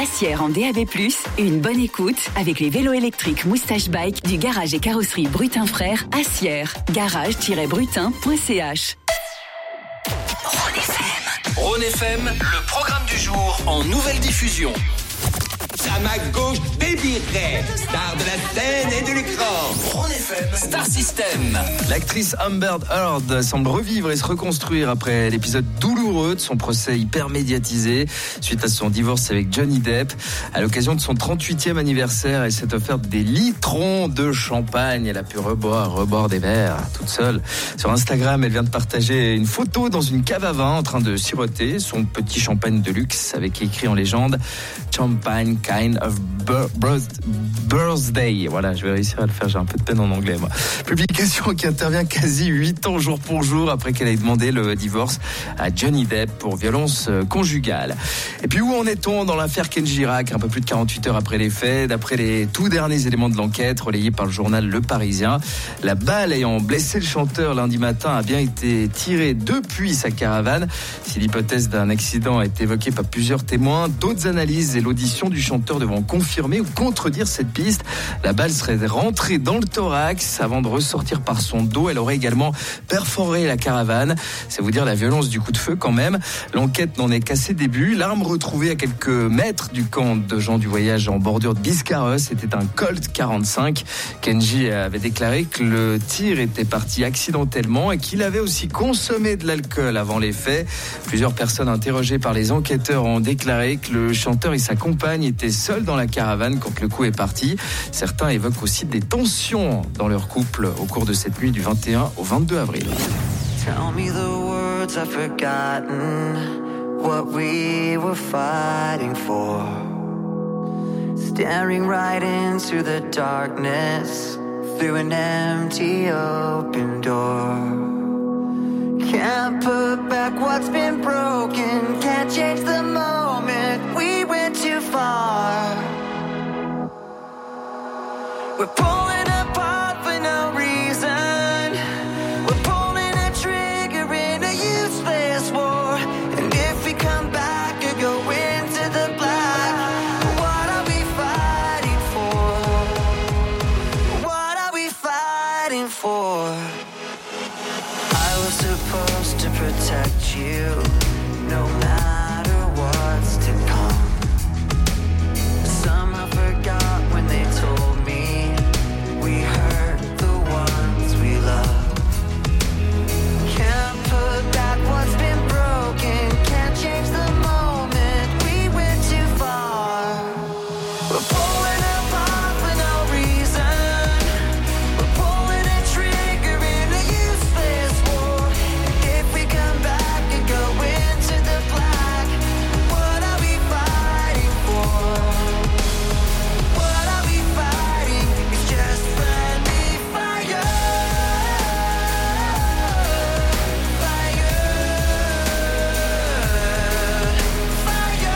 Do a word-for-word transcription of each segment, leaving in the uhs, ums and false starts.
Assières en D A B plus, une bonne écoute avec les vélos électriques Moustache Bike du garage et carrosserie Brutin Frères, Assières, garage tiret brutin point c h. Rhône F M. Rhône F M, le programme du jour en nouvelle diffusion. À ma gauche, Baby Ray, star de la scène et de l'écran. Rhône F M, Star System. L'actrice Amber Heard semble revivre et se reconstruire après l'épisode douloureux de son procès hyper médiatisé suite à son divorce avec Johnny Depp. À l'occasion de son trente-huitième anniversaire, elle s'est offerte des litrons de champagne. Elle a pu reboire, reboire des verres toute seule. Sur Instagram, elle vient de partager une photo dans une cave à vin en train de siroter son petit champagne de luxe avec écrit en légende Champagne Kind of Birthday. Voilà, je vais réussir à le faire, j'ai un peu de peine en anglais moi. Publication qui intervient quasi huit ans jour pour jour après qu'elle ait demandé le divorce à Johnny Depp pour violence conjugale. Et puis où en est-on dans l'affaire Ken Girac, un peu plus de quarante-huit heures après les faits? D'après les tout derniers éléments de l'enquête relayés par le journal Le Parisien, la balle ayant blessé le chanteur lundi matin a bien été tirée depuis sa caravane. Si l'hypothèse d'un accident est évoquée par plusieurs témoins, d'autres analyses et l'audition du chanteur devant confirmer ou contredire cette piste. La balle serait rentrée dans le thorax avant de ressortir par son dos. Elle aurait également perforé la caravane. C'est vous dire la violence du coup de feu quand même. L'enquête n'en est qu'à ses débuts. L'arme retrouvée à quelques mètres du camp de gens du voyage en bordure de Biscarrosse était un Colt quarante-cinq. Kenji avait déclaré que le tir était parti accidentellement et qu'il avait aussi consommé de l'alcool avant les faits. Plusieurs personnes interrogées par les enquêteurs ont déclaré que le chanteur et sa compagne étaient seuls dans la caravane quand le coup est parti. Certains évoquent aussi des tensions dans leur couple au cours de cette nuit du vingt et un au vingt-deux avril. Tell me the words I've forgotten, what we were fighting for. Staring right into the darkness, through an empty open door. Can't put back what's been broken, can't change the moment, we went too far. We're pulling apart for no reason. We're pulling a trigger in a useless war. And if we come back or go into the black, what are we fighting for? What are we fighting for? I was supposed to protect you, no matter what's to come. Somehow forgot when they told me we hurt the ones we love. Can't put back what's been broken, can't change the moment, we went too far. We're pulling apart for no reason. We're pulling a trigger in a useless war. And if we come back and go into the black, what are we fighting for? What are we fighting? It's just friendly fire. Fire. Fire.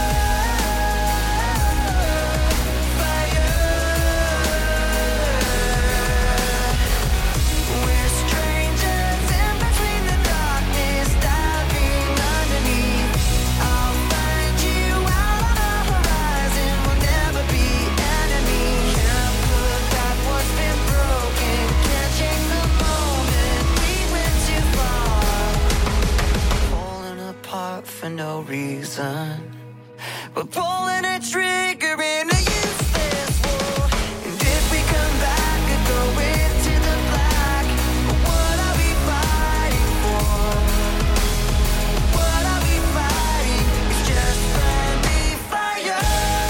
Fire. We're strangers in between the darkness, diving underneath. I'll find you out on the horizon, we'll never be enemies. Can't put back what's been broken, can't change the moment, we went too far. Falling apart for no reason. We're pulling a trigger in a useless war. And if we come back and go into the black, what are we fighting for? What are we fighting? It's just friendly fire.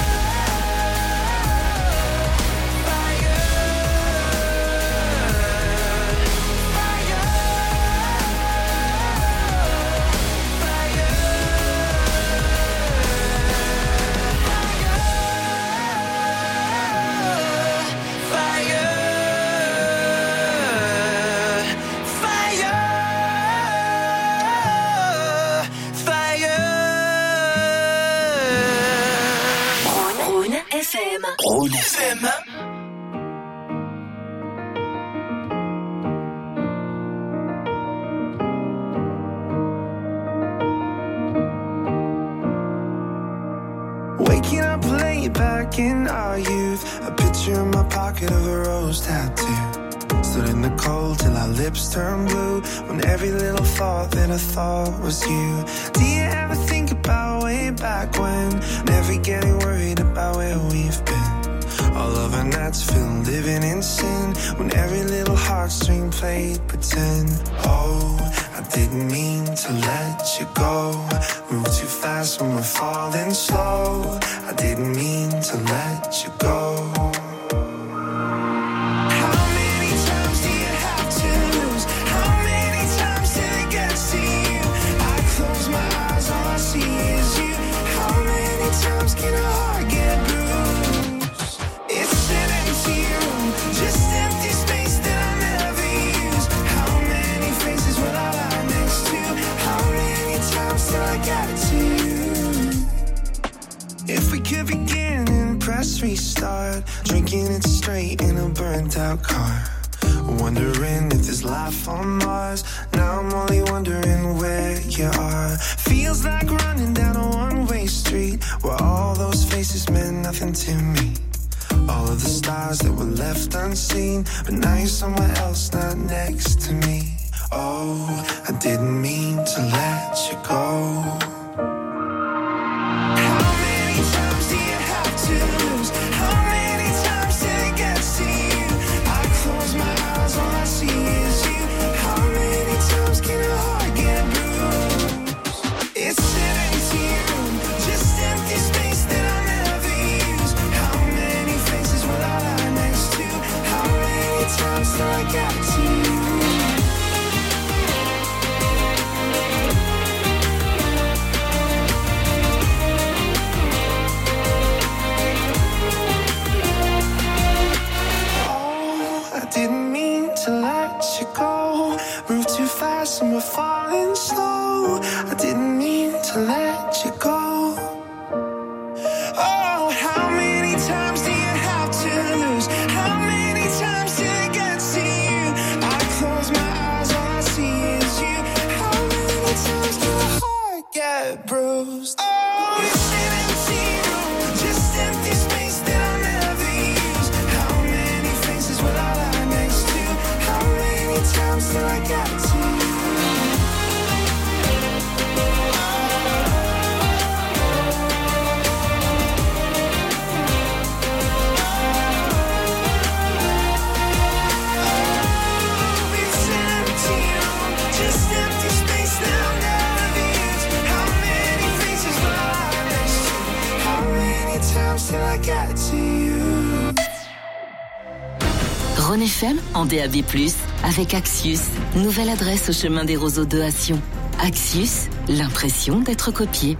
Fire. Fire. Rhône F M. Rhône F M. Waking up back in our youth. A picture in my pocket of a rose tattoo. Stood in the cold till our lips turned blue. When every little thought that I thought was you. Do you ever think about way back when? Never getting worried about where we've been. All of our nights filled living in sin. When every little heartstring played pretend. Oh, I didn't mean to let you go. Move too fast when we're falling slow. I didn't mean to let you go. Times can a heart get bruised? It's an empty room, just empty space that I'll never use. How many faces will I lie next to? How many times till I get to you? If we could begin and press restart, drinking it straight in a burnt out car. Wondering if there's life on Mars. Now I'm only wondering where you are. Feels like running down a one-way street where all those faces meant nothing to me. All of the stars that were left unseen, but now you're somewhere else, not next to me. Oh, I didn't mean to let you go. How many times do you have to lose? How many times till it gets to you? I close my eyes, all I see is you. How many times can a heart get bruised? It's an empty room, just empty space that I'll never use. How many faces will I lie next to? How many times till I get to you? Didn't mean to let you go. Move too fast and we're falling slow. I didn't mean to let you go. Oh, how many times do you have to lose? How many times till it gets to you? I close my eyes, all I see is you. How many times can a heart get bruised? Oh, it's an empty room, just empty space that I'll never use. How many faces will I lie next to? How many times till I get to you? Oh, it's empty room, just empty space that I'll never use. How many faces will I lie next to? How many times till I get to you? Rhône F M en D A B plus, avec Axius. Nouvelle adresse au chemin des Roseaux deux à Sion. Axius, l'impression d'être copié.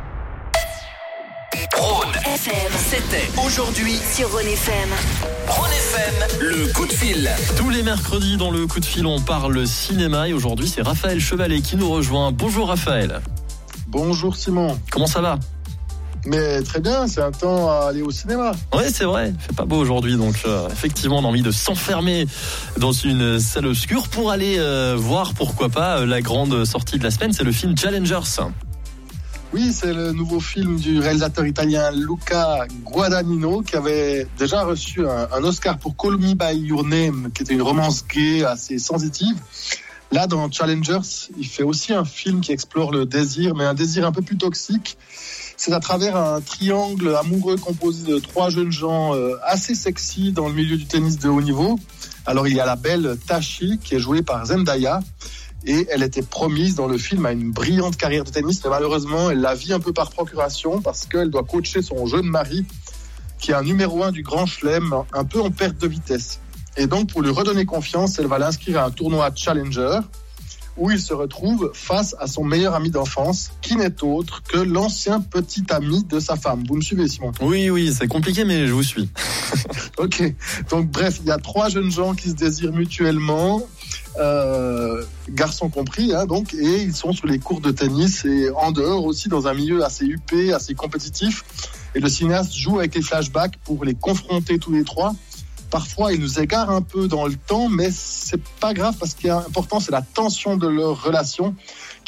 Rhône F M, c'était aujourd'hui Sur Rhône F M. Rhône F M, le coup de fil. Tous les mercredis dans le coup de fil, on parle cinéma et aujourd'hui c'est Raphaël Chevalet qui nous rejoint. Bonjour Raphaël. Bonjour Simon. Comment ça va? Mais très bien, c'est un temps à aller au cinéma. Ouais, c'est vrai, il fait pas beau aujourd'hui, donc euh, effectivement on a envie de s'enfermer dans une salle obscure pour aller euh, voir, pourquoi pas, euh, la grande sortie de la semaine, c'est le film Challengers. Oui, c'est le nouveau film du réalisateur italien Luca Guadagnino qui avait déjà reçu un, un Oscar pour Call Me By Your Name, qui était une romance gay assez sensitive. Là, dans Challengers, il fait aussi un film qui explore le désir, mais un désir un peu plus toxique. C'est à travers un triangle amoureux composé de trois jeunes gens euh, assez sexy dans le milieu du tennis de haut niveau. Alors, il y a la belle Tashi, qui est jouée par Zendaya, et elle était promise dans le film à une brillante carrière de tennis, mais malheureusement, elle la vit un peu par procuration parce qu'elle doit coacher son jeune mari, qui est un numéro un du Grand Chelem, un peu en perte de vitesse. Et donc, pour lui redonner confiance, elle va l'inscrire à un tournoi Challenger, où il se retrouve face à son meilleur ami d'enfance, qui n'est autre que l'ancien petit ami de sa femme. Vous me suivez, Simon ? Oui, oui, c'est compliqué, mais je vous suis. Ok, donc bref, il y a trois jeunes gens qui se désirent mutuellement, euh, garçons compris, hein, donc, et ils sont sur les cours de tennis et en dehors aussi dans un milieu assez huppé, assez compétitif. Et le cinéaste joue avec les flashbacks pour les confronter tous les trois. Parfois, ils nous égarent un peu dans le temps, mais c'est pas grave parce ce qui est important, c'est la tension de leur relation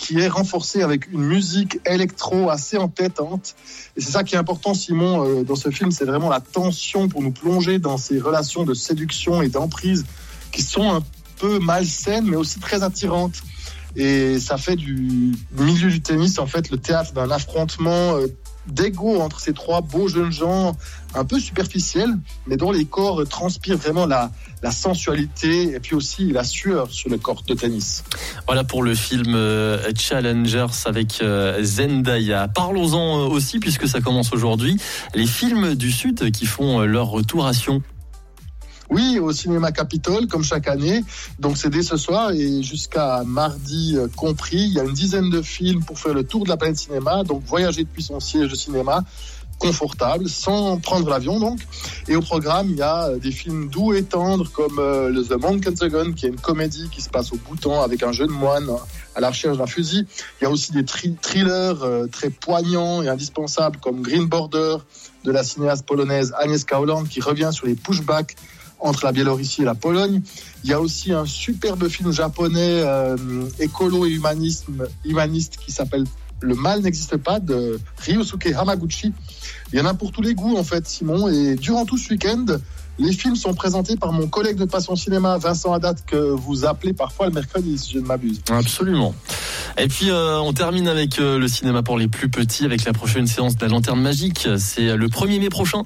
qui est renforcée avec une musique électro assez entêtante. Et c'est ça qui est important, Simon, euh, dans ce film, c'est vraiment la tension pour nous plonger dans ces relations de séduction et d'emprise qui sont un peu malsaines, mais aussi très attirantes. Et ça fait du milieu du tennis, en fait, le théâtre d'un affrontement euh, d'ego entre ces trois beaux jeunes gens un peu superficiels, mais dont les corps transpirent vraiment la, la sensualité et puis aussi la sueur sur le corps de tennis. Voilà pour le film euh, Challengers avec euh, Zendaya. Parlons-en euh, aussi, puisque ça commence aujourd'hui, les films du Sud qui font euh, leur retour à Sion. Oui, au cinéma Capitole, comme chaque année. Donc c'est dès ce soir et jusqu'à mardi euh, compris. Il y a une dizaine de films pour faire le tour de la planète cinéma. Donc voyager depuis son siège de cinéma, confortable, sans prendre l'avion donc. Et au programme, il y a des films doux et tendres comme euh, The Monk and the Gun, qui est une comédie qui se passe au Bhoutan avec un jeune moine à la recherche d'un fusil. Il y a aussi des tri- thrillers euh, très poignants et indispensables comme Green Border de la cinéaste polonaise Agnieszka Holland qui revient sur les pushbacks entre la Biélorussie et la Pologne. Il y a aussi un superbe film japonais euh, écolo et humanisme, humaniste qui s'appelle Le mal n'existe pas de Ryosuke Hamaguchi. Il y en a pour tous les goûts en fait, Simon. Et durant tout ce week-end, les films sont présentés par mon collègue de Passion Cinéma, Vincent Haddad, que vous appelez parfois le mercredi, si je ne m'abuse. Absolument. Et puis euh, on termine avec euh, le cinéma pour les plus petits, avec la prochaine séance de la Lanterne Magique. C'est le premier mai prochain.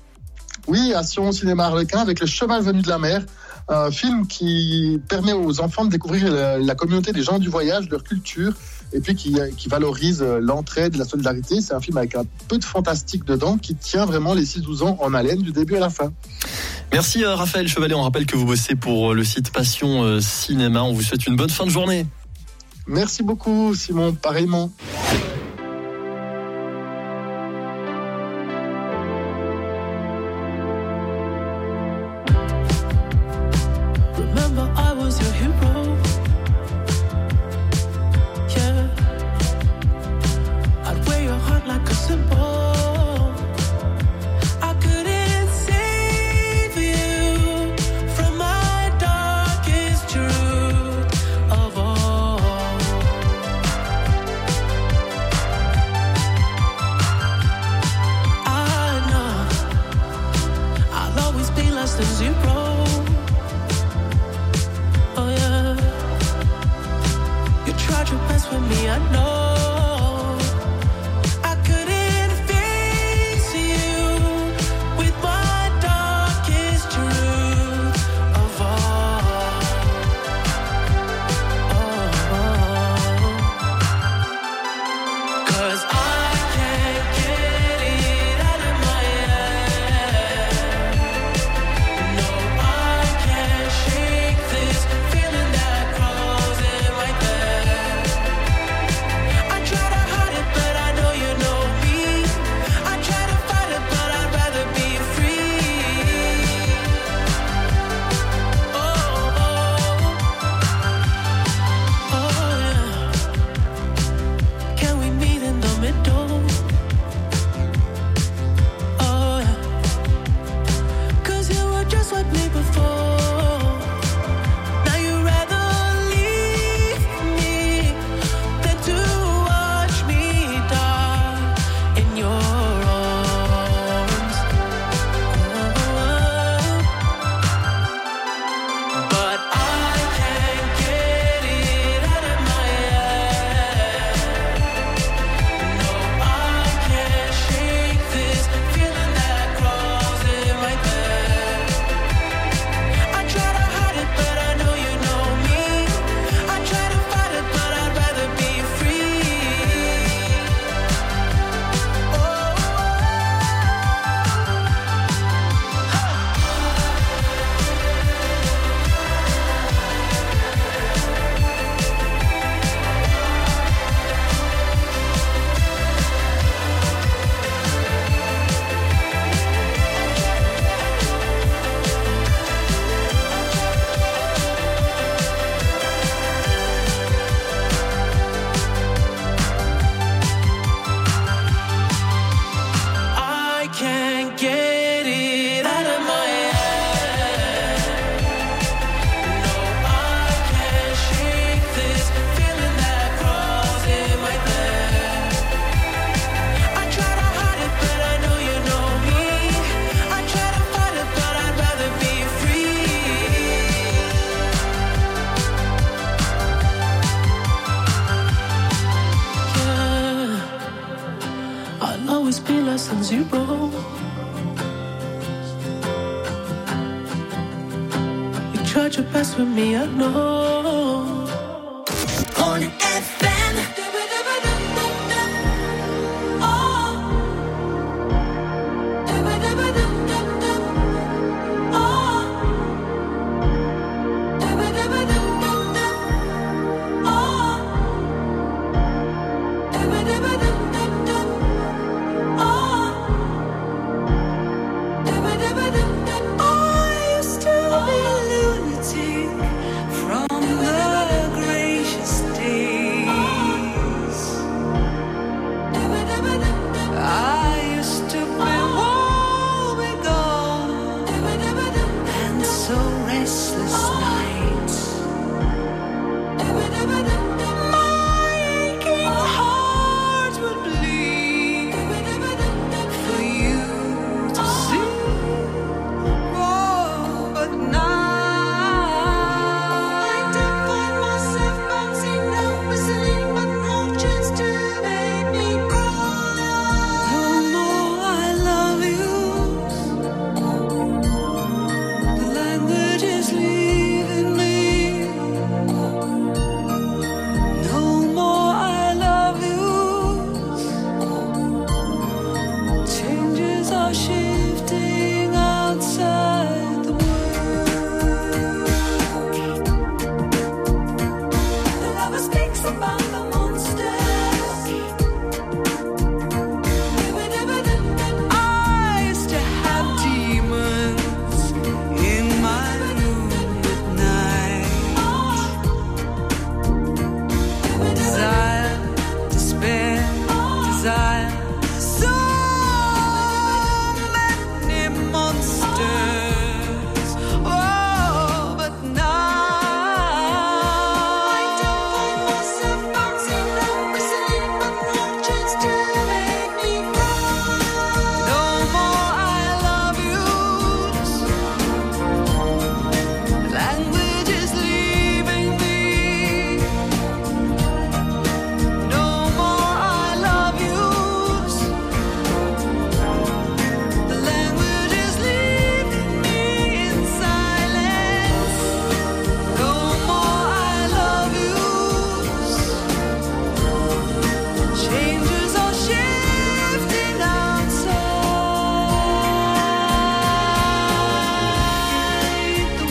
Oui, à Sion Cinéma Harlequin, avec Le Cheval venu de la mer, un film qui permet aux enfants de découvrir la, la communauté des gens du voyage, leur culture, et puis qui, qui valorise l'entraide, la solidarité. C'est un film avec un peu de fantastique dedans, qui tient vraiment les six douze ans en haleine du début à la fin. Merci euh, Raphaël Chevalet, on rappelle que vous bossez pour le site Passion euh, Cinéma. On vous souhaite une bonne fin de journée. Merci beaucoup Simon, pareillement. Remember, I was your hero. Yeah, I'd wear your heart like a symbol. I couldn't save you from my darkest truth of all. I know I'll always be less than zero. Oh yeah, you tried your best with me, I know. I couldn't face you with my darkest truth of all. Oh, 'cause I can't get it out of my head. No tried your best with me, I know. On F M. I used to be a lunatic from the gracious days. I used to be woebegone and so restless nights. My aching heart would bleed for you to see. Oh, but now I don't find myself bouncing, no whistling, but no chance to make me cry. No more I love you. The language is leaving me. No more I love you. Changes are shifting outside the world. The lover speaks about the monsters. I used to have demons in my room at night. Desire, despair, desire. So many monsters. Oh, but now I don't find myself bouncing, no whistling, but no chance to make me cry. No more I love you. Language is leaving me. No more I love you. The language is leaving me in silence. No more I love you. Changes are shifting outside the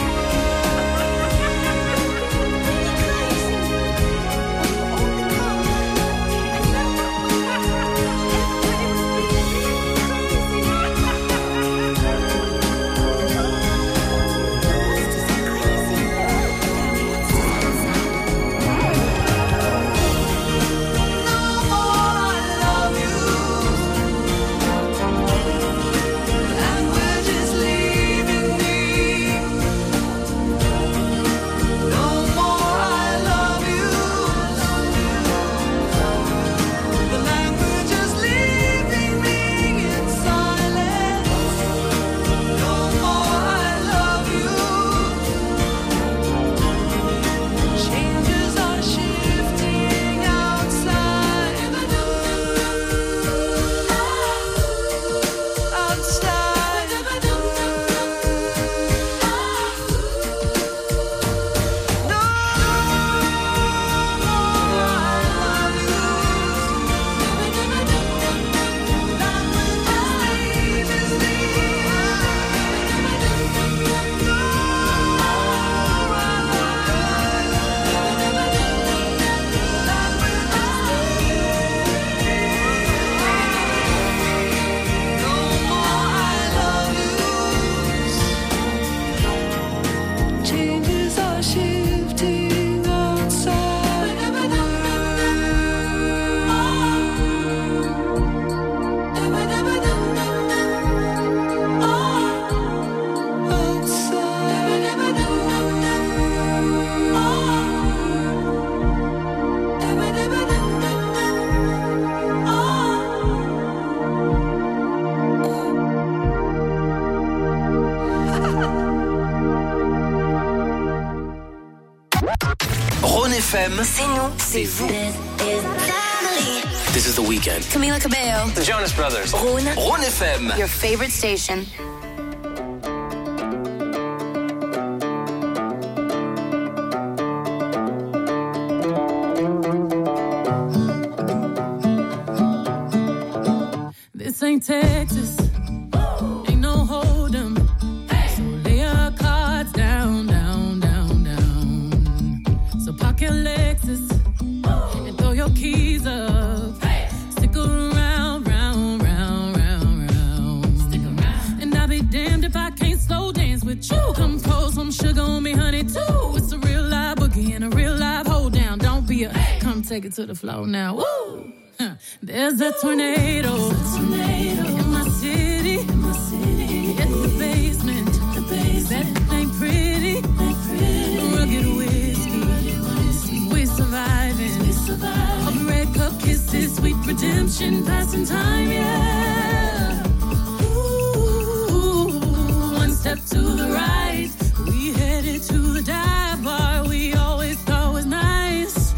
changes are shifting outside the Rhône F M. C'est nous, c'est vous. This is The Weeknd. Camila Cabello. The Jonas Brothers. Rhône. Rhône F M. Your favorite station. ain't Texas. Ain't no hold'em. So lay your cards down, down, down, down. So park your Lexus and throw your keys up. Stick around, round, round, round, round. Stick around. And I'll be damned if I can't slow dance with you. Come pour some sugar on me, honey, too. It's a real live boogie and a real live hold down. Don't be a come take it to the floor now. Woo! Huh. There's a tornado, a tornado in my city, in my city. In the basement, the basement. That ain't pretty, ain't pretty. Rugged whiskey, whiskey. We surviving, we surviving. Red cup kisses, sweet redemption, passing time, yeah. Ooh, one step to the right, we headed to the dive bar. We always thought was nice.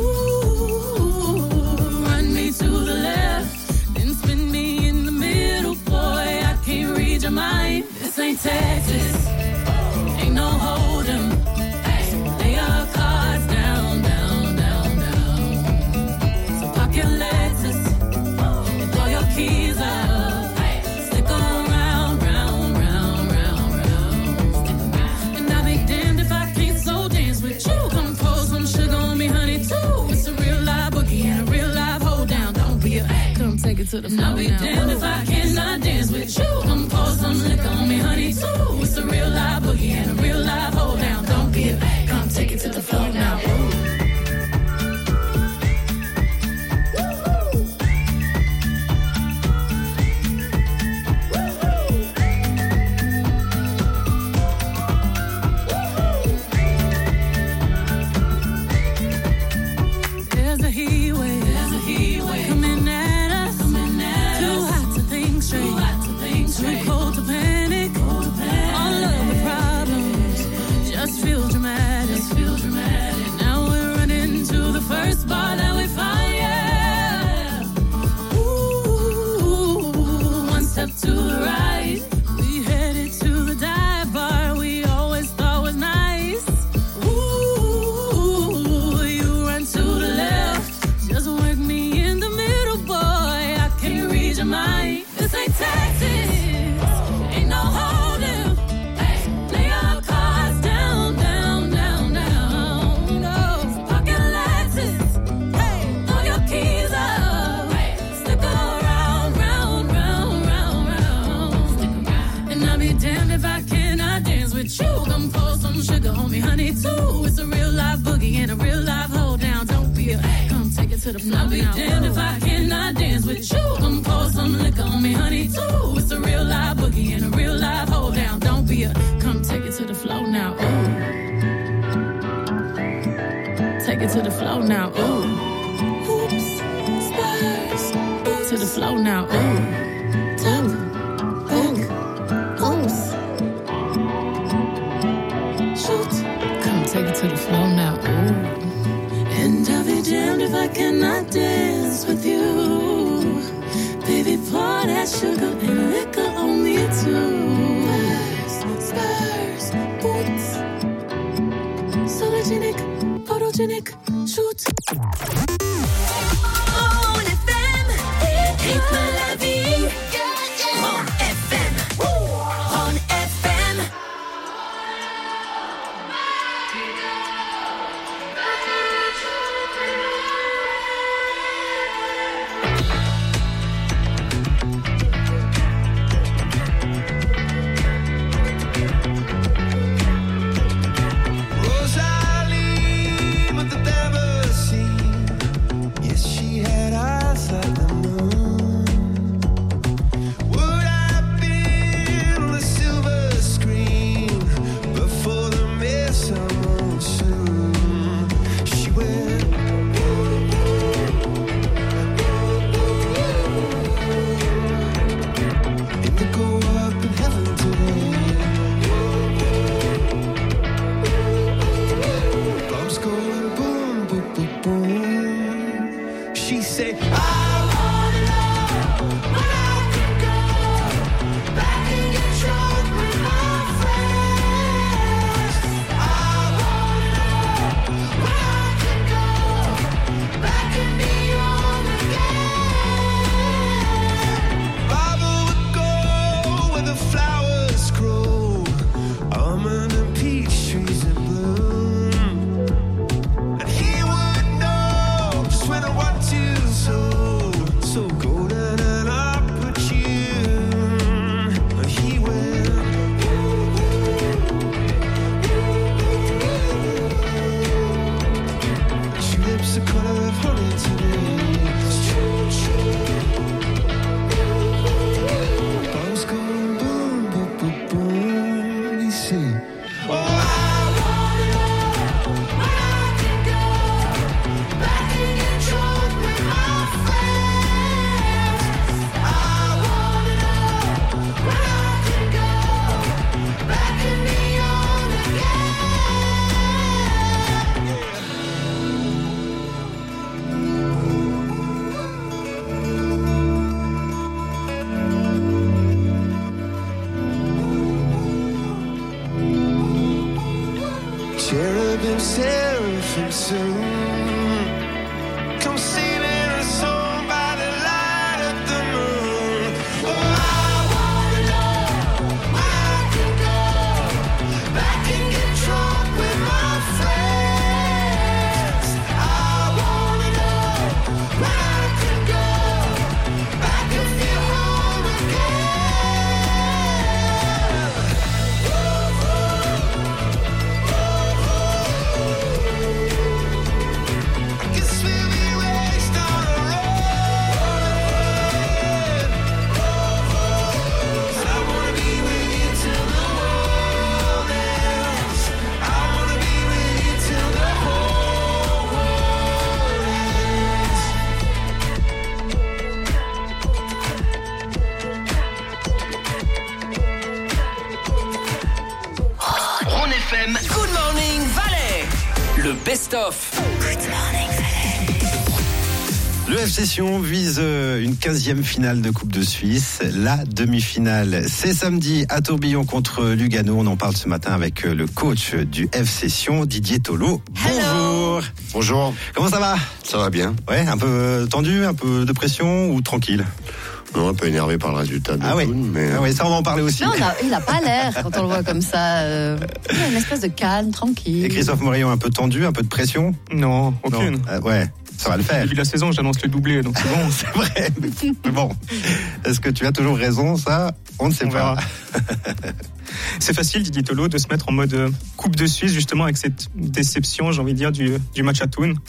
To the left, then spin me in the middle, boy. I can't read your mind. This ain't Texas, ain't no hold'em. So lay your cards down, down, down, down. So park your Lexus and throw your keys up. Stick around, round, round, round, round. And I'll be damned if I can't slow dance with you. Come pour some sugar on me, honey, too. It's a real live boogie and a real live hold down. Don't be a come take it to the floor. I'll be now. Damned if I cannot dance with you. Come pour some liquor on me, honey, too. It's a real live boogie and a real live hold down. Don't be a come take it to the floor now. Ooh. Feel dramatic, feel dramatic. Now we're running to the first bar that we find, yeah. Ooh, one step to the right, we headed to the dive bar. We always thought was nice. Ooh, you run to the left, just work me in the middle, boy. I can't read your mind. This ain't Texas, ain't no hold'em. Lay your cards down. You come pour some sugar on me, honey, too. It's a real live boogie and a real live hold down. Don't be a come take it to the floor. I'll be damned if I cannot dance with you. Come pour some liquor on me, honey, too. It's a real live boogie and a real live hold down. Don't be a come take it to the floor now. Ooh. Take it to the floor now. Ooh. Oops, spurs. To the floor now. Ooh. Tap, back, oops. Take it to the floor now, ooh. And I'll be damned if I cannot dance with you. Baby, pour that sugar and liquor on me too. Spurs, spurs, boots. Sologenic, photogenic, shoot. On F M, rythme la vie. On F M, on F M. Rosalie, with the blue seraphim soon. Come sailing us home by the light of the moon. Oh, I wanna know where I can go back and get drunk with my friends. I wanna know where I can go back and feel home again. I guess we'll be raised on a road. I wanna be with you till the world ends. I wanna be with you till the whole world ends. Rhône F M, Good Morning Valais. Le best-of. Le F C Sion vise euh, une quinzième finale de Coupe de Suisse. La demi-finale, c'est samedi à Tourbillon contre Lugano. On en parle ce matin avec euh, le coach du F C Sion, Didier Tolo. Bonjour. Bonjour. Comment ça va? Ça va bien. Ouais, un peu euh, tendu, un peu de pression ou tranquille? Non, un peu énervé par le résultat de Ah oui, Thun, mais ah oui, ça on va en parler aussi. Non, il a, il a pas l'air quand on le voit comme ça. Euh, il a une espèce de calme, tranquille. Et Christophe Morillon, un peu tendu, un peu de pression? Non, aucune. Non. Euh, ouais, ça va le faire. Début de la saison, j'annonce le doublé, donc c'est bon. C'est vrai. Mais bon, est-ce que tu as toujours raison? Ça, on ne sait On pas. verra. C'est facile, Didier Tolo, de se mettre en mode euh, Coupe de Suisse, justement, avec cette déception, j'ai envie de dire, du, du match à Thun.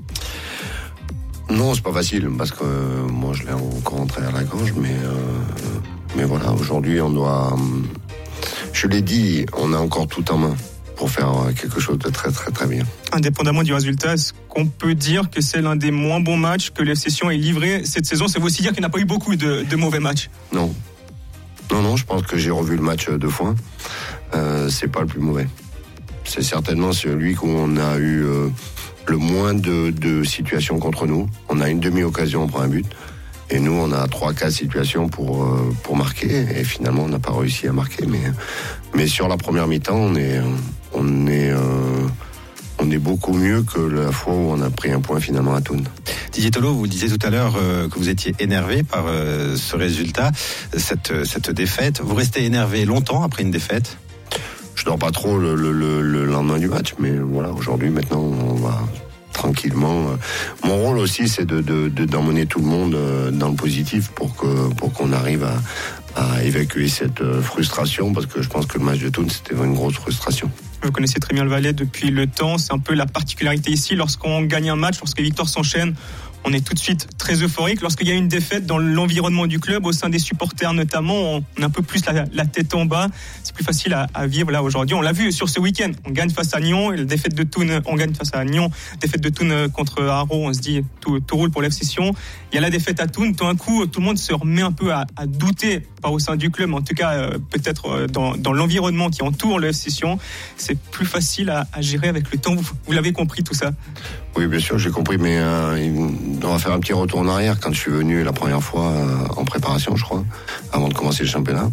non, c'est pas facile parce que euh, moi je l'ai encore rentré à la gorge, mais euh, mais voilà, aujourd'hui on doit. euh, Je l'ai dit, on a encore tout en main pour faire euh, quelque chose de très très très bien. Indépendamment du résultat, est-ce qu'on peut dire que c'est l'un des moins bons matchs que l'F C Sion ait livré cette saison? Ça veut aussi dire qu'il n'y a pas eu beaucoup de, de mauvais matchs. Non, non, non, je pense que j'ai revu le match deux fois. Euh, c'est pas le plus mauvais. C'est certainement celui où on a eu euh, le moins de, de situations contre nous. On a une demi-occasion, on prend un but. Et nous, on a trois, quatre situations pour, euh, pour marquer. Et finalement, on n'a pas réussi à marquer. Mais, mais sur la première mi-temps, on est, on est, euh, on est beaucoup mieux que la fois où on a pris un point finalement à Thun. Didier Tolo, vous disiez tout à l'heure euh, que vous étiez énervé par euh, ce résultat, cette, cette défaite. Vous restez énervé longtemps après une défaite? Je dors pas trop le, le, le, le lendemain du match, mais voilà, aujourd'hui, maintenant, on va tranquillement. Mon rôle aussi, c'est de, de, de, d'emmener tout le monde dans le positif pour que, pour qu'on arrive à, à évacuer cette frustration, parce que je pense que le match de Thun, c'était une grosse frustration. Vous connaissez très bien le Valais depuis le temps. C'est un peu la particularité ici. Lorsqu'on gagne un match, lorsque les victoires s'enchaînent, on est tout de suite très euphorique. Lorsqu'il y a une défaite dans l'environnement du club, au sein des supporters notamment, on a un peu plus la, la tête en bas. C'est plus facile à, à vivre là aujourd'hui. On l'a vu sur ce week-end. On gagne face à Nyon. Et la défaite de Thun, on gagne face à Nyon. Défaite de Thun contre Haro, on se dit tout, tout roule pour l'F C Sion. Il y a la défaite à Thun. Tout d'un coup, tout le monde se remet un peu à, à douter, pas au sein du club, mais en tout cas euh, peut-être euh, dans, dans l'environnement qui entoure le F C Sion. C'est plus facile à, à gérer avec le temps. Vous, vous l'avez compris tout ça? Oui, bien sûr, j'ai compris, mais euh, on va faire un petit retour en arrière. Quand je suis venu la première fois euh, en préparation, je crois, avant de commencer le championnat,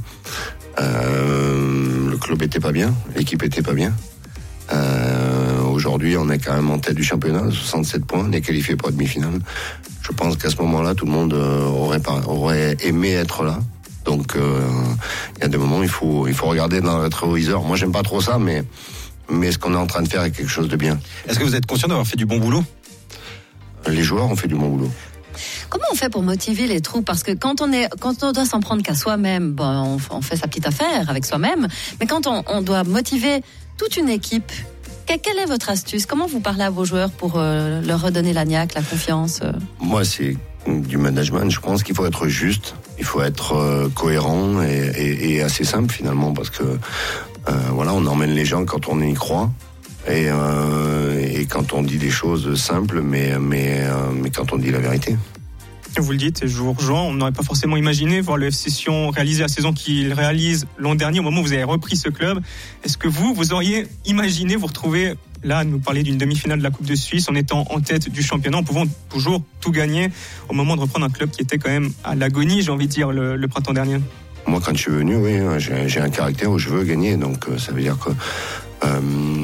euh, le club était pas bien, l'équipe était pas bien. Euh, aujourd'hui, on est quand même en tête du championnat, soixante-sept points, on est qualifié pour la demi-finale. Je pense qu'à ce moment-là, tout le monde euh, aurait, pas, aurait aimé être là. Donc, il euh, y a des moments, il faut, il faut regarder dans le rétroviseur. Moi, j'aime pas trop ça, mais mais ce qu'on est en train de faire est quelque chose de bien. Est-ce que vous êtes conscient d'avoir fait du bon boulot? Les joueurs ont fait du bon boulot. Comment on fait pour motiver les troupes? Parce que quand on est, quand on doit s'en prendre qu'à soi-même, bon, on, on fait sa petite affaire avec soi-même. Mais quand on, on doit motiver toute une équipe, que- quelle est votre astuce? Comment vous parlez à vos joueurs pour euh, leur redonner la niaque, la confiance? euh Moi, c'est du management. Je pense qu'il faut être juste, il faut être euh, cohérent et, et, et assez simple finalement, parce que euh, voilà, on emmène les gens quand on y croit. Et, euh, et quand on dit des choses simples, mais, mais, euh, mais quand on dit la vérité. Vous le dites, et je vous rejoins, on n'aurait pas forcément imaginé voir le F C Sion réaliser la saison qu'il réalise l'an dernier, au moment où vous avez repris ce club. Est-ce que vous, vous auriez imaginé vous retrouver là, nous parler d'une demi-finale de la Coupe de Suisse en étant en tête du championnat, en pouvant toujours tout gagner au moment de reprendre un club qui était quand même à l'agonie, j'ai envie de dire, le, le printemps dernier? Moi, quand je suis venu, oui, j'ai, j'ai un caractère où je veux gagner, donc euh, ça veut dire que... Euh,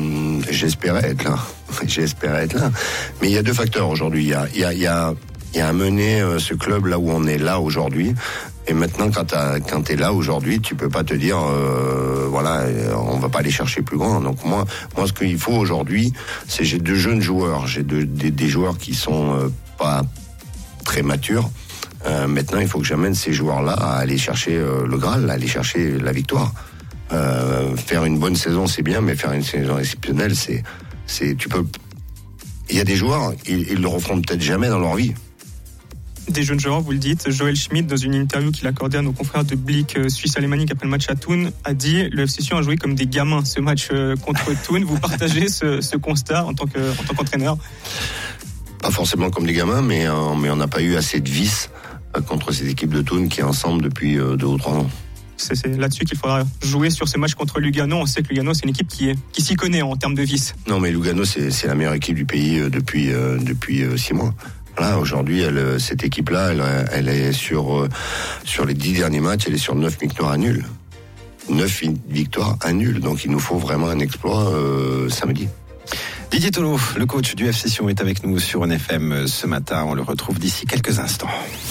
j'espérais être là. J'espérais être là. Mais il y a deux facteurs aujourd'hui. Il y a, il y a, il y a, il y a amené euh, ce club là où on est là aujourd'hui. Et maintenant, quand t'as, quand t'es là aujourd'hui, tu peux pas te dire, euh, voilà, on va pas aller chercher plus grand. Donc moi, moi, ce qu'il faut aujourd'hui, c'est j'ai deux jeunes joueurs, j'ai deux, des, des joueurs qui sont euh, pas très matures. Euh, maintenant, il faut que j'amène ces joueurs-là à aller chercher euh, le Graal, à aller chercher la victoire. Euh, faire une bonne saison, c'est bien, mais faire une saison exceptionnelle, c'est, c'est, tu peux. Il y a des joueurs, ils, ils le referont peut-être jamais dans leur vie. Des jeunes joueurs, vous le dites. Joël Schmidt, dans une interview qu'il a accordée à nos confrères de Blick Suisse alémanique après le match à Thun, a dit le F C Sion a joué comme des gamins ce match contre Thun. Vous partagez ce, ce constat en tant que, en tant qu'entraîneur? Pas forcément comme des gamins, mais, euh, mais on n'a pas eu assez de vices euh, contre cette équipe de Thun qui est ensemble depuis euh, deux ou trois ans. C'est, c'est là-dessus qu'il faudra jouer sur ce match contre Lugano. On sait que Lugano, c'est une équipe qui, est, qui s'y connaît en termes de vices. Non, mais Lugano, c'est, c'est la meilleure équipe du pays euh, depuis, euh, depuis euh, six mois. Là, aujourd'hui, elle, cette équipe-là, elle, elle est sur, euh, sur les dix derniers matchs, elle est sur neuf victoires à nul. Neuf victoires à nul. Donc, il nous faut vraiment un exploit euh, samedi. Didier Tolo, le coach du F C Sion, est avec nous sur N F M ce matin. On le retrouve d'ici quelques instants.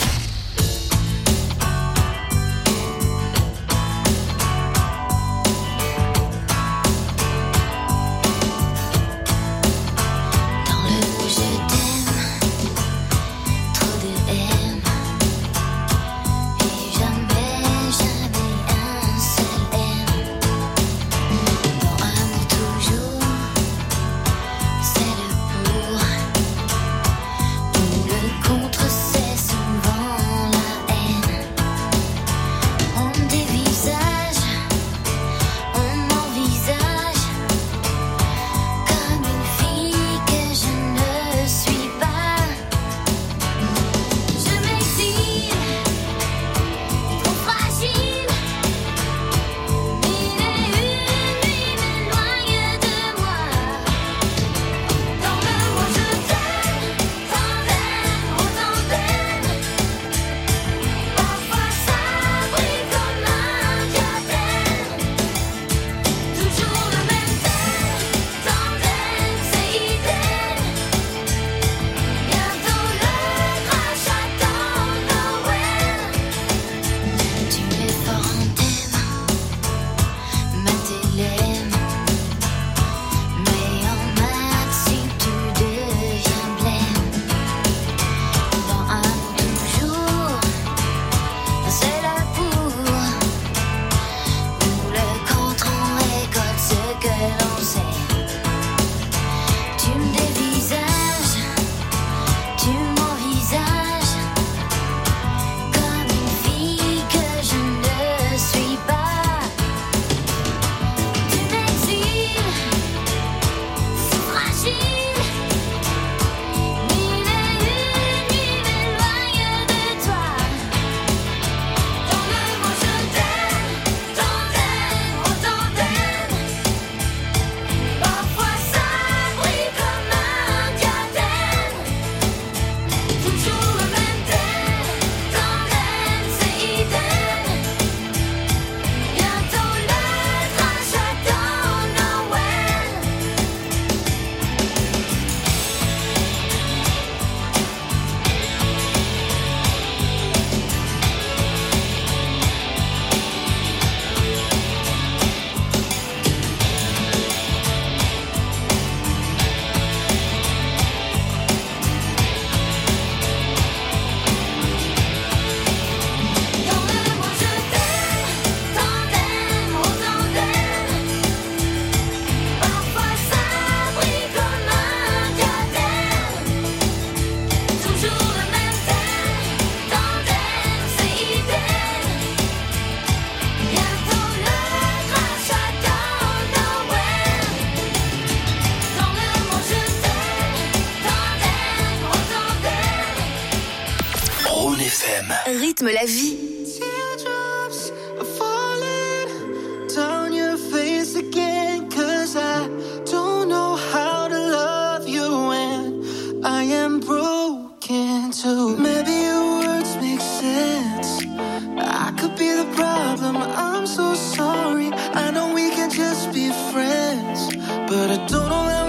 Rythme la vie. Teardrops are falling down your face again, 'cause I don't know how to love you when I am broken too. Maybe your words make sense. I could be the problem. I'm so sorry. I know we can just be friends, but I don't know how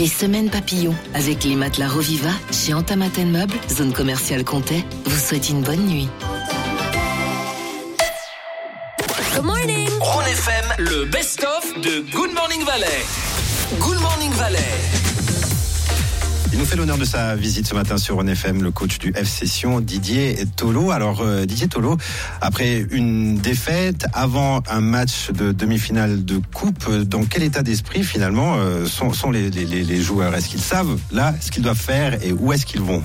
Les semaines papillons avec les matelas Roviva chez Antamaten Meubles, zone commerciale Comté, vous souhaite une bonne nuit. Good morning. Ron F M, le best-of de Good Morning Valley. Good Morning Valley. Il nous fait l'honneur de sa visite ce matin sur Ron F M, le coach du F C Sion, Didier Tolo. Alors euh, Didier Tolo, après une défaite, avant un match de demi-finale de coupe, dans quel état d'esprit finalement euh, sont, sont les, les, les joueurs? Est-ce qu'ils savent là ce qu'ils doivent faire et où est-ce qu'ils vont?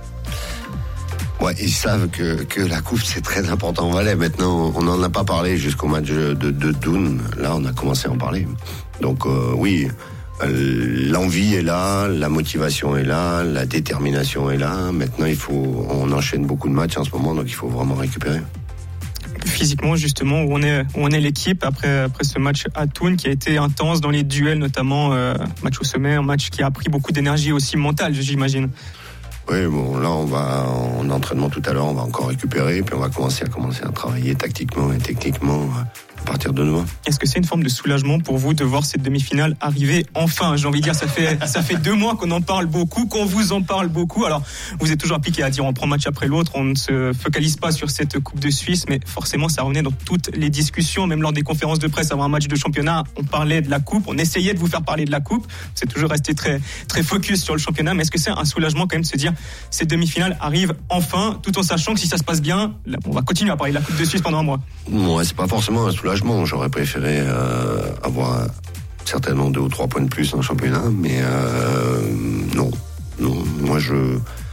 Ouais, ils savent que, que la coupe c'est très important en Valais. Maintenant, on n'en a pas parlé jusqu'au match de, de Thun. Là, on a commencé à en parler. Donc euh, oui, euh, l'envie est là, la motivation est là, la détermination est là. Maintenant, il faut, on enchaîne beaucoup de matchs en ce moment, donc il faut vraiment récupérer. Physiquement, justement, où on est, où on est l'équipe après, après ce match à Thun qui a été intense dans les duels, notamment euh, match au sommet, un match qui a pris beaucoup d'énergie aussi mentale, j'imagine. Oui, bon, là, on va en entraînement tout à l'heure, on va encore récupérer, puis on va commencer à commencer à travailler tactiquement et techniquement à partir de demain. Est-ce que c'est une forme de soulagement pour vous de voir cette demi-finale arriver enfin? J'ai envie de dire, ça fait ça fait deux mois qu'on en parle beaucoup, qu'on vous en parle beaucoup. Alors, vous êtes toujours appliqué à dire on prend match après l'autre, on ne se focalise pas sur cette Coupe de Suisse, mais forcément, ça revenait dans toutes les discussions, même lors des conférences de presse avant un match de championnat, on parlait de la Coupe, on essayait de vous faire parler de la Coupe. C'est toujours resté très très focus sur le championnat, mais est-ce que c'est un soulagement quand même de se dire cette demi-finale arrive enfin, tout en sachant que si ça se passe bien, on va continuer à parler de la Coupe de Suisse pendant un mois? Ouais, c'est pas forcément un soulagement. J'aurais préféré euh, avoir certainement deux ou trois points de plus en championnat, mais euh, non, non. Moi, je,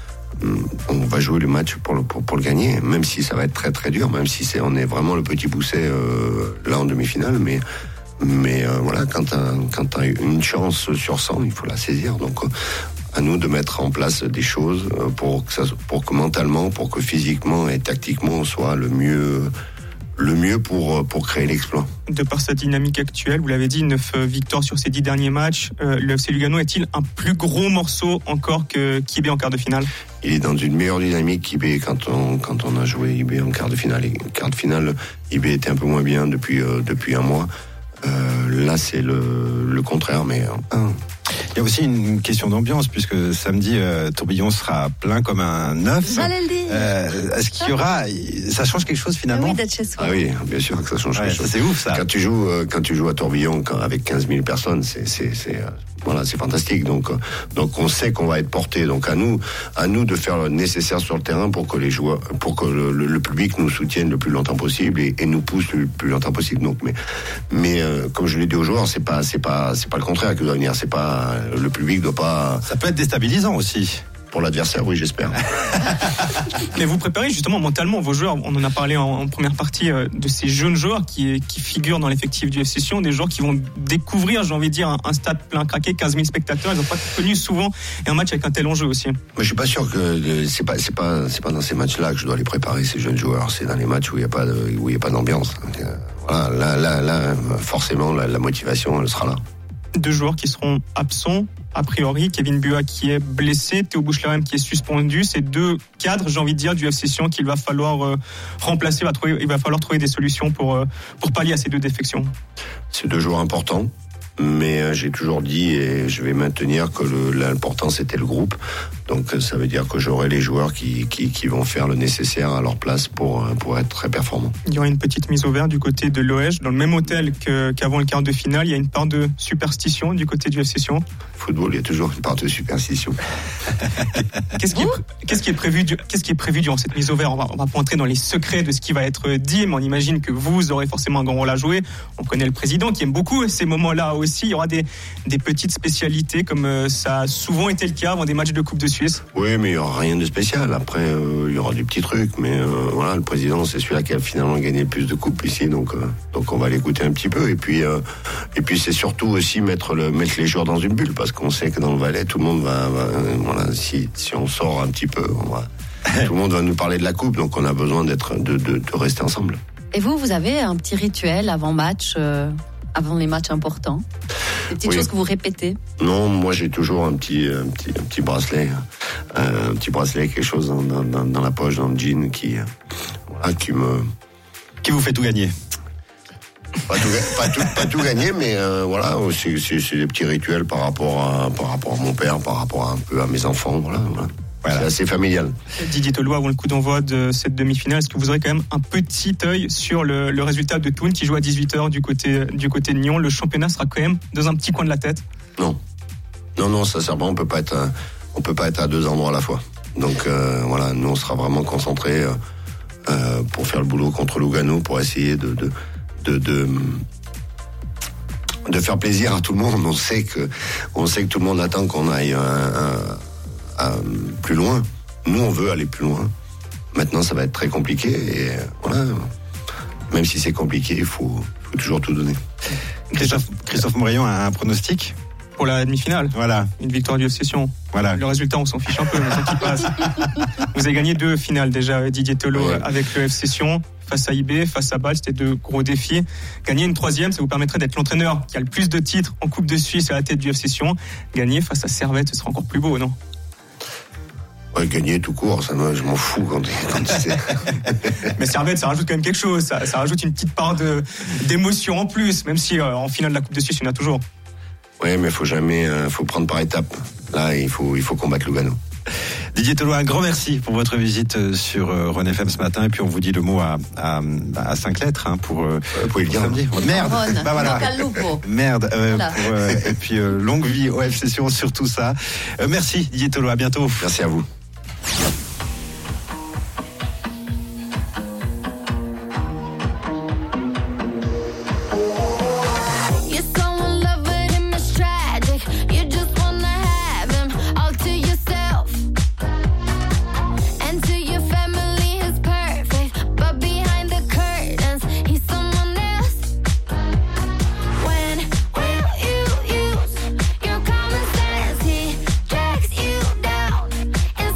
on va jouer le match pour le pour, pour le gagner, même si ça va être très très dur, même si c'est on est vraiment le petit poussé euh, là en demi-finale, mais mais euh, voilà, quand t'as quand t'as une chance sur cent, il faut la saisir. Donc euh, à nous de mettre en place des choses pour que ça, pour que mentalement, pour que physiquement et tactiquement on soit le mieux. Le mieux pour, pour créer l'exploit. De par sa dynamique actuelle, vous l'avez dit, neuf victoires sur ces dix derniers matchs, euh, le F C Lugano est-il un plus gros morceau encore que qu'I B en quart de finale? Il est dans une meilleure dynamique qu'I B quand on, quand on a joué I B en quart de finale. Et quart de finale, I B était un peu moins bien depuis, euh, depuis un mois. Euh, là, c'est le, le contraire, mais un. Il y a aussi une question d'ambiance, puisque samedi, euh, Tourbillon sera plein comme un œuf. J'allais le dire. Euh, est-ce qu'il y aura... Ça change quelque chose finalement? Oui, d'être chez soi. Ah oui, bien sûr que ça change ouais, quelque chose. C'est ouf ça. Quand tu joues, euh, quand tu joues à Tourbillon quand, avec quinze mille personnes, c'est, c'est, c'est, euh, voilà, c'est fantastique. Donc, euh, donc on sait qu'on va être porté. Donc à nous, à nous de faire le nécessaire sur le terrain pour que les joueurs, pour que le, le, le public nous soutienne le plus longtemps possible et, et nous pousse le plus longtemps possible. Donc, mais, mais euh, comme je l'ai dit aux joueurs, c'est pas, c'est pas, c'est pas le contraire qui doit venir. C'est pas le public doit pas. Ça peut être déstabilisant aussi. Pour l'adversaire, oui, j'espère. Mais vous préparez justement mentalement vos joueurs. On en a parlé en, en première partie euh, de ces jeunes joueurs qui, qui figurent dans l'effectif du F C Sion, des joueurs qui vont découvrir, j'ai envie de dire, un, un stade plein craqué, quinze mille spectateurs. Ils n'ont pas connu souvent un match avec un tel enjeu aussi. Moi, je suis pas sûr que euh, c'est pas c'est pas c'est pas dans ces matchs-là que je dois les préparer ces jeunes joueurs. C'est dans les matchs où il y a pas de, où il y a pas d'ambiance. Euh, voilà, là là là, forcément la, la motivation elle sera là. Deux joueurs qui seront absents a priori, Kevin Bua qui est blessé, Théo Bouchlerem qui est suspendu, c'est deux cadres, j'ai envie de dire, du F C Sion qu'il va falloir euh, remplacer, va trouver, il va falloir trouver des solutions pour, euh, pour pallier à ces deux défections. C'est deux joueurs importants, mais euh, j'ai toujours dit et je vais maintenir que le, l'important c'était le groupe, donc ça veut dire que j'aurai les joueurs qui, qui, qui vont faire le nécessaire à leur place pour, pour être très performants. Il y aura une petite mise au vert du côté de l'O H, dans le même hôtel que, qu'avant le quart de finale, il y a une part de superstition du côté du F C Sion. Football, il y a toujours une part de superstition. Qu'est-ce qui, est, qu'est-ce qui est prévu, du, qu'est-ce qui est prévu durant cette mise au vert? On va, on va pas entrer dans les secrets de ce qui va être dit, mais on imagine que vous aurez forcément un grand rôle à jouer. On connaît le président qui aime beaucoup ces moments-là aussi. Il y aura des, des petites spécialités comme ça a souvent été le cas avant des matchs de Coupe de Suisse. Oui, mais il n'y aura rien de spécial. Après, euh, il y aura des petits trucs, mais euh, voilà, le président, c'est celui-là qui a finalement gagné le plus de coupes ici, donc euh, donc on va l'écouter un petit peu. Et puis euh, et puis c'est surtout aussi mettre le mettre les joueurs dans une bulle, parce qu'on sait que dans le Valais, tout le monde va, va voilà, si si on sort un petit peu, on va, tout le monde va nous parler de la coupe, donc on a besoin d'être de de, de rester ensemble. Et vous, vous avez un petit rituel avant match, euh, avant les matchs importants? Des petites oui. choses que vous répétez? Non, moi j'ai toujours un petit, un petit, un petit bracelet, euh, un petit bracelet, quelque chose dans, dans, dans la poche, dans le jean, qui, voilà, qui me, qui vous fait tout gagner. Pas tout, pas tout, pas tout gagner, mais euh, voilà, c'est, c'est, c'est des petits rituels par rapport à, par rapport à mon père, par rapport à un peu à mes enfants, voilà. voilà. Voilà. C'est assez familial. Didier Tolo, avant le coup d'envoi de cette demi-finale, est-ce que vous aurez quand même un petit œil sur le, le résultat de Thun qui joue à dix-huit heures du côté, du côté de Nyon? Le championnat sera quand même dans un petit coin de la tête? Non. Non, non, sincèrement, on peut pas être, on peut pas être à deux endroits à la fois. Donc euh, voilà, nous on sera vraiment concentrés euh, euh, pour faire le boulot contre Lugano, pour essayer de de, de, de de faire plaisir à tout le monde. On sait que, on sait que tout le monde attend qu'on aille un, un, un, plus loin. Nous, on veut aller plus loin. Maintenant, ça va être très compliqué. Et voilà. Même si c'est compliqué, il faut, faut toujours tout donner. Christophe, Christophe Morayon a un pronostic pour la demi-finale. Voilà. Une victoire du F C Sion. Voilà. Le résultat, on s'en fiche un peu, mais tant qu'il passe. Vous avez gagné deux finales déjà, Didier Tolo, ouais. avec le F C Sion. Face à I B, face à Bâle, c'était deux gros défis. Gagner une troisième, ça vous permettrait d'être l'entraîneur qui a le plus de titres en Coupe de Suisse à la tête du F C Sion. Gagner face à Servette, ce sera encore plus beau, non? Ouais, gagner tout court, ça me, je m'en fous quand, quand tu sais. Mais Servette, ça rajoute quand même quelque chose. Ça, ça rajoute une petite part de, d'émotion en plus, même si euh, en finale de la Coupe de Suisse, il y en a toujours. Oui, mais faut jamais, euh, faut prendre par étapes. Là, il faut, il faut combattre Lugano. Didier Tolo, un grand merci pour votre visite sur Rhône F M ce matin. Et puis on vous dit le mot à, à, à cinq lettres hein, pour, euh, pour le dire. Samedi. Merde. Rhône, bah voilà. Merde. Euh, voilà. pour, euh, et puis euh, longue vie au F C Sion sur tout ça. Euh, merci Didier Tolo. À bientôt. Merci à vous. Your common sense, he drags you down.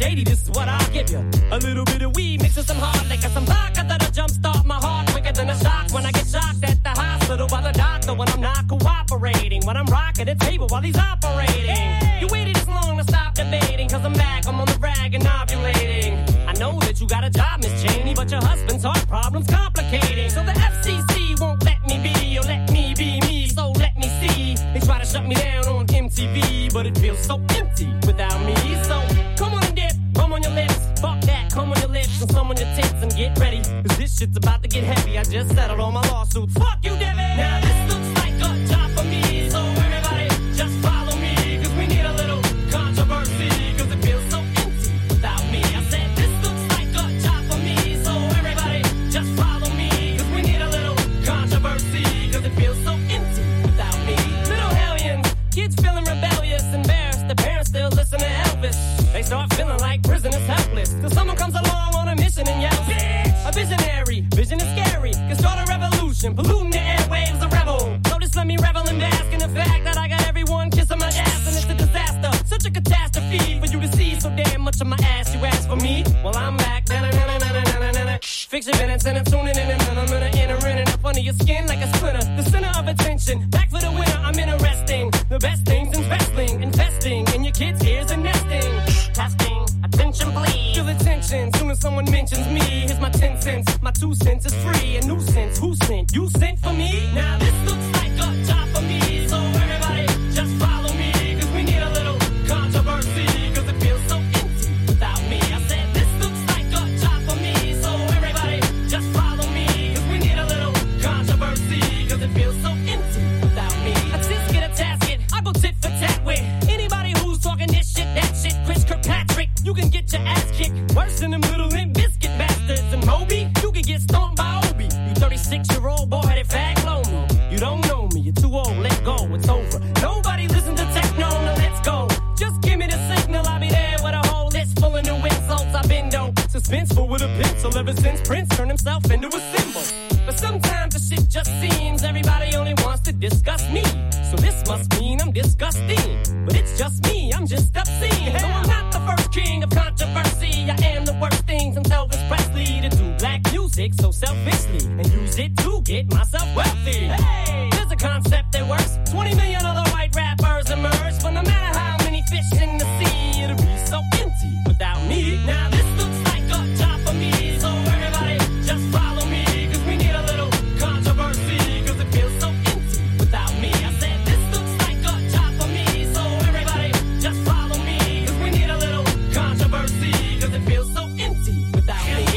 shady, this is what I'll give you. A little bit of weed mixed with some hard liquor, some vodka that'll jumpstart my heart quicker than a shock when I get shocked at the hospital by the doctor when I'm not cooperating. When I'm rocking the table while he's operating. Hey. You waited this long to stop debating, cause I'm back, I'm on the rag and ovulating. I know that you got a job, Miss Cheney, but your husband's heart problem's complicating. So the F C C won't let me be, or let me be me, so let me see. They try to shut me down on M T V, but it feels so empty without me. So come on and dip, come on your lips, fuck that, come on your lips and some on your tits and get ready, cause this shit's about to get heavy. I just settled all my lawsuits. Fuck you, Debbie. Now this looks like a job for me, so everybody just follow me, cause we need a little controversy, cause it feels so empty without me. I said this looks like a job for me, so everybody just follow me, cause we need a little controversy, cause it feels so empty without me. Little hellions, kids feeling rebellious, embarrassed, the parents still listen to Elvis. They start feeling like prisoners helpless, till someone comes along on a mission and yells, bitch! A visionary, vision is scary, can start a revolution, polluting the airwaves, a rebel. So just let me revel and bask in the fact that I got everyone kissing my ass, and it's a disaster, such a catastrophe for you to see so damn much of my ass. You ask for me, well I'm back. Fix your minutes and I'm tuning in and I'm gonna enter in and up under your skin like a splinter. The center of attention, back for the winner. I'm interesting, the best things in wrestling, investing in your kids' ears and nesting. Testing, attention please. Feel the tension, soon as someone mentions me. Here's my ten cents, my two cents is free. A nuisance, who sent? You sent for me? Now this looks like a job for me, so everybody just follow me, cause we need a little controversy, cause it feels so empty without me. I said this looks like a job for me, so everybody just follow me, cause we need a little controversy, cause it feels so empty without me. A tisket, a tasket, I go tit for tat with anybody who's talking this shit, that shit. Chris Kirkpatrick, you can get your ass kicked worse than them little Limp Bizkit bastards. And Moby, you can get stomped by Obi. You thirty-six year old boy headed fag blow me. You don't know me, you're too old, let go, it's over. Nobody listen to techno, now let's go. Just give me the signal, I'll be there with a whole list full of new insults. I've been though suspenseful with a pencil ever since Prince turned himself into a symbol. But sometimes the shit just seems everybody only wants to discuss me. So this must mean I'm disgusting. But it's just me, I'm just obscene. No, I'm not the first king of controversy. I am the worst thing since Elvis Presley to do black music so selfishly and use it to get myself wealthy. Hey, there's a concept that works. twenty million other white rappers emerge, but no matter how many fish in the sea, it'll be so empty without me. Now this looks like a job for me, so everybody just follow me, cause we need a little controversy, cause it feels so empty without me. I said this looks like a job for me, so everybody just follow me, cause we need a little controversy, cause it feels so empty without me.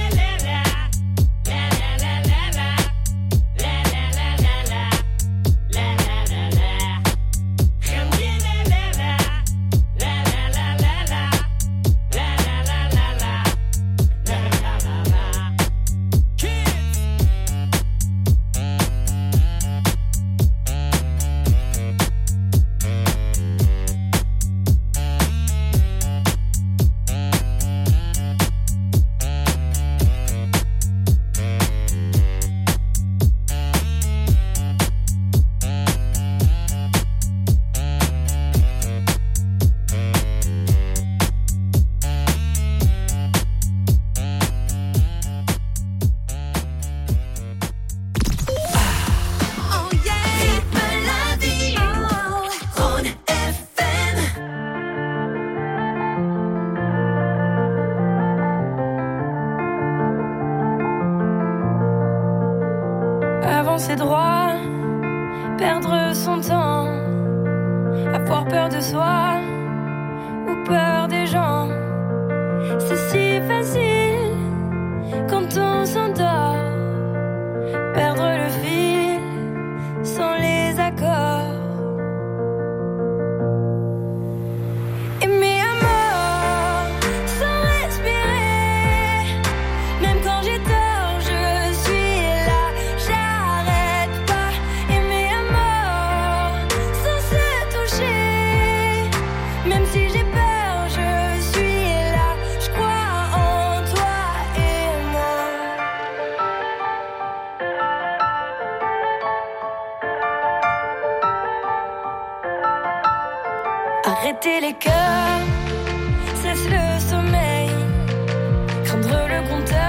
Avancer droit, perdre son temps, avoir peur de soi ou peur des gens. C'est si facile quand on s'endort, perdre le fil sans les accords. Aimer à mort sans respirer, même quand j'ai tort, je suis là, j'arrête pas. Aimer à mort sans se toucher, même si j'ai peur, je suis là, je crois en toi et moi. Arrêtez les cœurs, cesse le sommeil. compteur.